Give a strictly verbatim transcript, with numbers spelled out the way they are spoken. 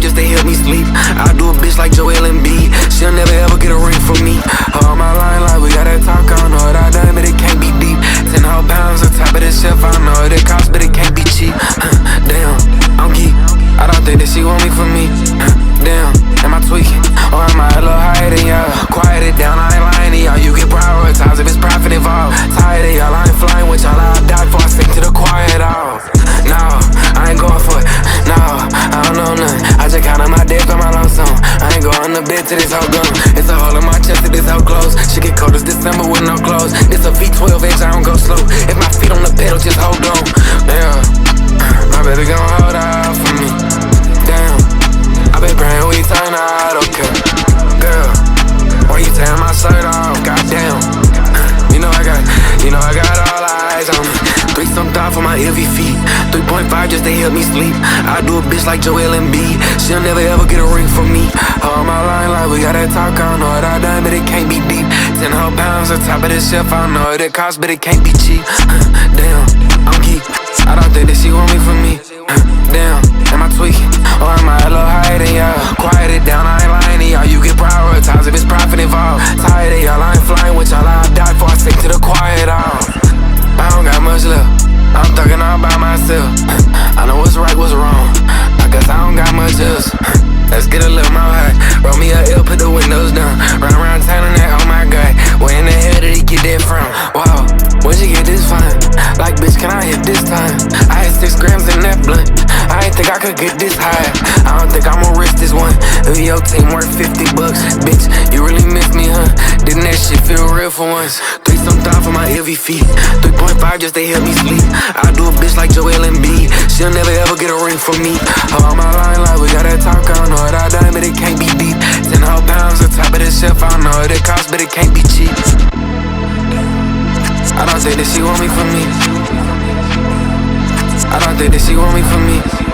five just to help me sleep. I do a bitch like Joel Embiid. She'll never ever get a ring from me. Her on my line like we gotta talk. I don't know what I done, but it can't be deep. Ten whole pounds on top of the shelf. I don't know what it costs, but it can't be cheap. Damn, I'm geek. I don't think that she want me for me. Damn, am I tweaking? Or am I a little higher than y'all? Quiet it down, I ain't lying to y'all. You get prioritized if it's profit involved. Tired of y'all, I ain't flying with y'all. I'll die before I sink to the quiet off. No, I ain't going for it. No, I don't know nothing. I just counted my days on my lonesome. I ain't going to bed till this hoe gone. It's a hole in my chest till this hoe close. She get cold as December with no clothes. This a V twelve inch, I don't go slow. If my feet on the pedal, just hold on. Yeah, my baby gon' hold out for me. Damn, I been praying we turn out okay. Girl, why you tearing my shirt off? Goddamn, you know I got, you know I got all eyes on me. Three some thought for my heavy feet. three point five just to help me sleep. I do a bitch like Joel Embiid. She'll never ever get a ring from me. Her on my line like we gotta talk. I don't know what I done, but it can't be deep. Ten whole pounds on top of the shelf. I don't know what it costs, but it can't be cheap. Damn, I'm geek. I don't think that she want me for me. Damn, am I tweaking? Or am I a little higher than y'all? Quiet it down, I ain't lying to y'all. You get prioritized if it's profit involved. Tired of y'all, I ain't flying with y'all. I'll die before I sink to the quiet off. I don't got much left. I'm thugging all by myself. I know what's right, what's wrong. I guess I don't got much else. Let's get a little more high. Roll me a L, put the windows down. Run around town and that, oh my god. Where in the hell did he get that from? Wow, where'd you get this fine? Like, bitch, can I hit this time? I had six grams in that blunt. I ain't think I could get this high. I don't think I'ma risk this one. If your team worth fifty bucks, bitch, you really miss me, huh? Didn't that shit feel real for once? Three some thought for my heavy feet. three point five just to help me sleep. I do a bitch like Joel Embiid. She'll never ever get a ring from me. Her on my line like we gotta talk. I don't know what I done, but it can't be deep. Ten whole pounds on top of the shelf. I don't know what it costs, but it can't be cheap. I don't think that she want me for me. I don't think that she want me for me.